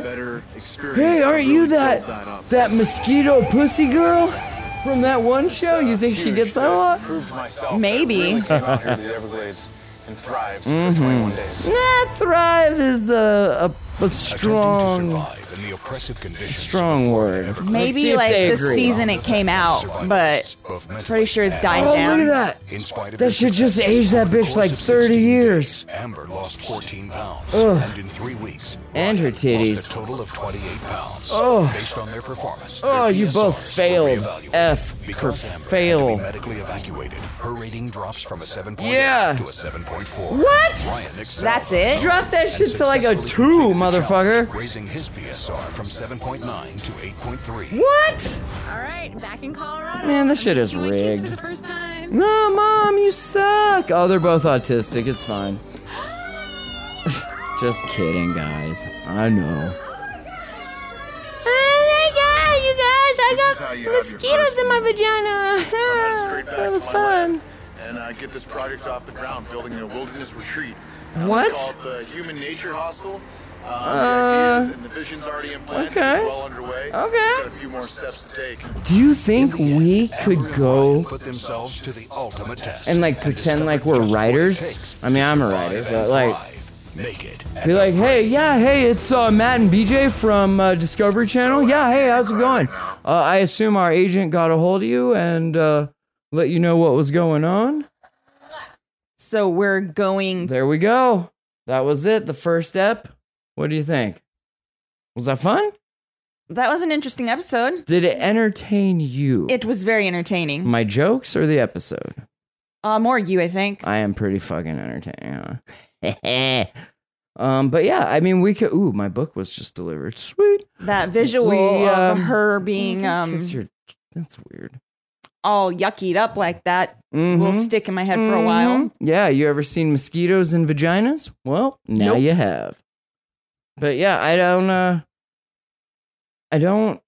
Hey, aren't you that that mosquito pussy girl from that one show? You think she gets that a lot? Proved myself. Maybe. I came out here to the Everglades and thrived Mhm. for twenty-one days. Nah, thrive is a, a, a strong, in the oppressive conditions strong word. Let's see Maybe if like they the agree. season it came out, but pretty sure it's dying Oh, down. look at that. That should just age that bitch like thirty years. Amber lost fourteen pounds, Ugh. and in three weeks, And her lost a titties. total of twenty-eight pounds. Oh. Based on their performance, Oh, their you P S both Rs were failed. reevaluated. F for Because Amber had to fail. be medically evacuated. Her rating drops from a seven point eight Yeah. to a seven point four. What? Ryan excelled That's it? Drop that and shit to like a successfully two, completed the motherfucker. challenge, raising his P S R from seven point nine to eight point three. What? All right, back in Colorado. Man, this shit is I'm kissing my kids rigged. For the first time. No, Mom, you suck. Oh, they're both autistic. It's fine. Just kidding, guys. I know. Oh my god, you guys, I This is how you got have your mosquitoes first in my meeting. vagina. Straight back That was to my fun. lab and uh, get this project off the ground, building a wilderness retreat. Uh, What? We call it the Human Nature Hostel. Uh, Uh, the ideas and the vision's already implanted. okay. It's well underway. Okay. Just got a few more steps to take. Do you think we could Amber and go Ryan put themselves to the ultimate test and like pretend like we're writers? I mean, I'm a writer, but like, naked. be like, hey, yeah, hey, it's uh, Matt and B J from uh, Discovery Channel. Yeah, hey, how's it going? Uh, I assume our agent got a hold of you and uh, let you know what was going on. So we're going. There we go. That was it. The first step. What do you think? Was that fun? That was an interesting episode. Did it entertain you? It was very entertaining. My jokes or the episode? Uh, more you, I think. I am pretty fucking entertaining, huh? um, but yeah, I mean, we could. Ooh, my book was just delivered. Sweet. That visual We, of um, her being um Kiss your- That's weird. all yuckied up like that Mhm. will stick in my head for a while. Mhm. Yeah, you ever seen mosquitoes in vaginas? Well, now Nope. you have. But yeah, I don't. Uh, I don't.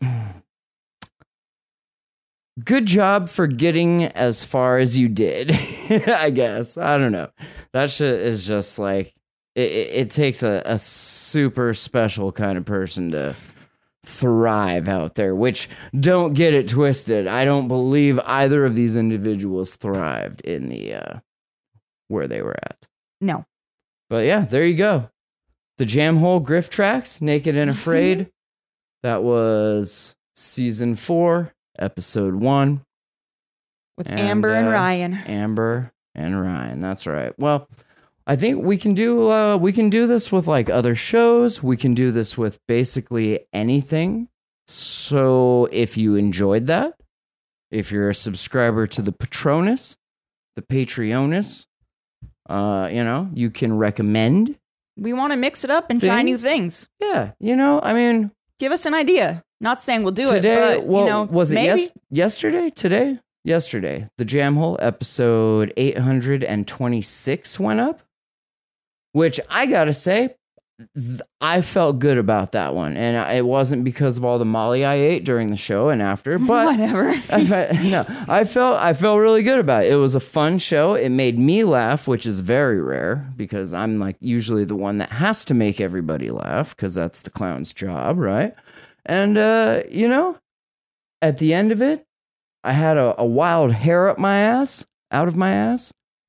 Good job for getting as far as you did. I guess I don't know. That shit is just like it. It, it takes a, a super special kind of person to thrive out there. Which, don't get it twisted, I don't believe either of these individuals thrived in the uh, where they were at. No. But yeah, there you go. The Jam Hole Griff Tracks, Naked and Afraid. That was season four, episode one. With and, Amber and uh, Ryan. Amber and Ryan. That's right. Well, I think we can do uh, we can do this with like other shows. We can do this with basically anything. So if you enjoyed that, if you're a subscriber to the Patronus, the Patreonus, uh, you know, you can recommend. We want to mix it up and things. Try new things. Yeah, you know, I mean, give us an idea. Not saying we'll do today, it, but well, you know, was it maybe? Yes, yesterday? Today? Yesterday. The Jam Hole episode eight hundred twenty-six went up, which I gotta say, th- I felt good about that one, and I, it wasn't because of all the Molly I ate during the show and after, but whatever. I, fe- no, I felt I felt really good about it. It was a fun show. It made me laugh, which is very rare because I'm like usually the one that has to make everybody laugh because that's the clown's job, right? And uh, you know, at the end of it, I had a, a wild hair up my ass, out of my ass.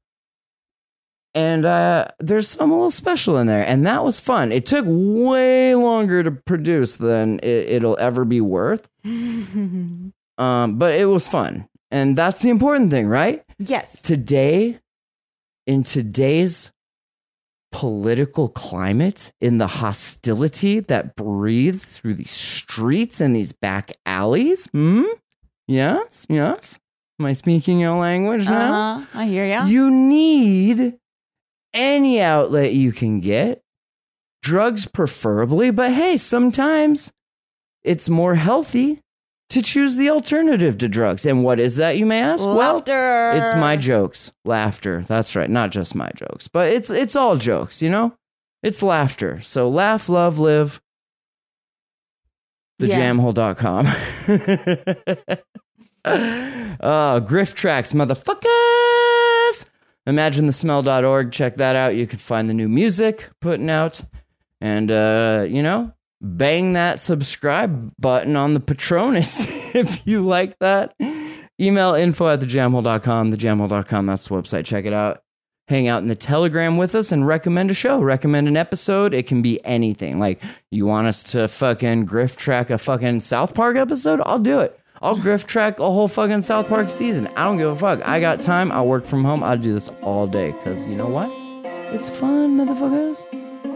And uh, there's some a little special in there. And that was fun. It took way longer to produce than it, it'll ever be worth. um, but it was fun. And that's the important thing, right? Yes. Today, in today's political climate, in the hostility that breathes through these streets and these back alleys, hmm? Yes, yes. Am I speaking your language now? Uh-huh. I hear ya. You need any outlet you can get. Drugs preferably, but hey, sometimes it's more healthy to choose the alternative to drugs. And what is that, you may ask? Laughter. Well, it's my jokes. Laughter. That's right. Not just my jokes, but it's it's all jokes, you know? It's laughter. So laugh, love, live. the jam hole dot com. uh, Griff Tracks, motherfuckers. imagine the smell dot org. Check that out. You could find the new music putting out. And, uh, you know, bang that subscribe button on the Patronus if you like that. Email info at the jam hole dot com. the jam hole dot com, that's the website. Check it out. Hang out in the Telegram with us and recommend a show. Recommend an episode. It can be anything. Like, you want us to fucking Griff track a fucking South Park episode? I'll do it. I'll Griff track a whole fucking South Park season. I don't give a fuck. I got time. I'll work from home. I'll do this all day. Because you know what? It's fun, motherfuckers.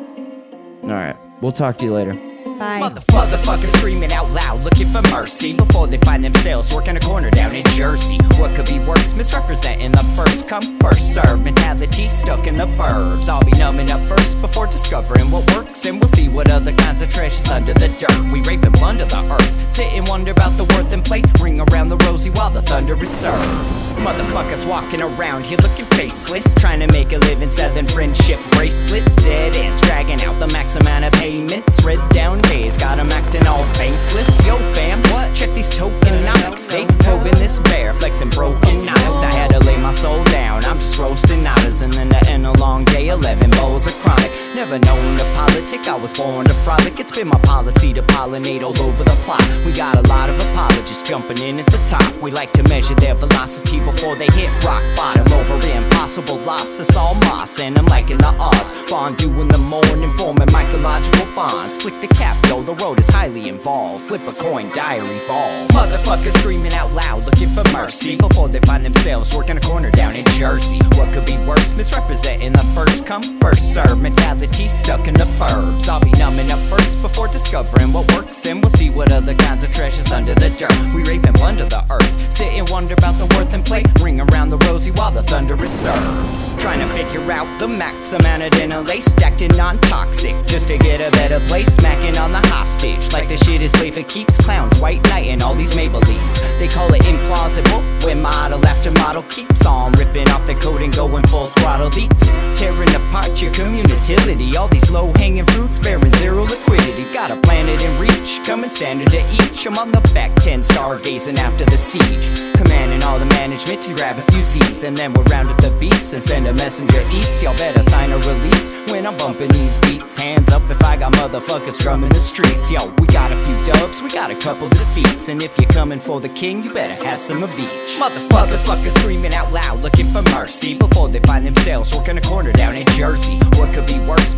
All right. We'll talk to you later. Bye. Motherfuckers screaming out loud, looking for mercy before they find themselves working a corner down in Jersey. What could be worse? Misrepresenting the first come, first serve mentality stuck in the burbs. I'll be numbing up first before discovering what works, and we'll see what other kinds of trash is under the dirt. We rape and plunder the earth, sit and wonder about the worth and play, ring around the rosy while the thunder is served. Motherfuckers walking around here looking faceless, trying to make a living selling friendship bracelets. Dead ends dragging out the max amount of payments. Red down days got them acting all bankless. Yo fam, what? Check these tokenomics. They probing this bear, flexing broken honest. I had to lay my soul down, I'm just roasting otters. And then to end a long day, eleven bowls of chronic. Never known to politic, I was born to frolic. It's been my policy to pollinate all over the plot. We got a lot of apologists jumping in at the top. We like to measure their velocity before they hit rock bottom. Over impossible loss, it's all moss, and I'm liking the odds. Fondue in the morning, forming mycological bonds. Flick the cap, yo, the road is highly involved. Flip a coin, diary falls. Motherfuckers screaming out loud, looking for mercy before they find themselves working a corner down in Jersey. What could be worse? Misrepresenting the first come, first serve mentality stuck in the burbs. I'll be numbing up first before discovering what works, and we'll see what other kinds of trash is under the dirt. We rape and plunder the earth, sit and wonder about the worth and play, ring around the rosy while the thunder is served. Trying to figure out the max amount of dinner lace, stacked in non-toxic, just to get a better place. Smacking on the hostage, like the shit is play for keeps. Clowns, white knight, and all these Maybellines. They call it implausible when model after model keeps on ripping off the coat and going full throttle beats, tearing apart your community. All these low-hanging fruits bearing zero liquidity. Got a planet in reach, coming standard to each. I'm on the back ten, stargazing after the siege, commanding all the management to grab a few Z's, and then we'll round up the beasts and send a messenger east. Y'all better sign a release when I'm bumping these beats. Hands up if I got motherfuckers drumming the streets. Yo, we got a few dubs, we got a couple defeats, and if you're coming for the king, you better have some of each. Motherfuckers fuckers screaming out loud, looking for mercy before they find themselves working a corner down in Jersey. What could be worse?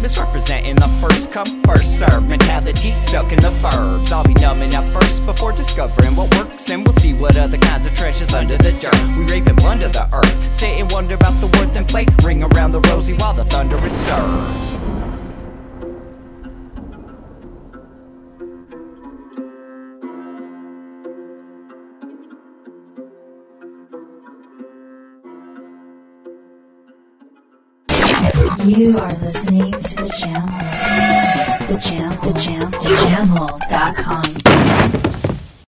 misrepresenting the first come, first serve mentality stuck in the burbs. I'll be numbing up first before discovering what works, and we'll see what other kinds of treasures under the dirt. We rape and plunder the earth, sit and wonder about the worth and play, ring around the rosy while the thunder is served. You are listening to the Jam Hole. The Jam, the Jam, the Jam Hole dot com.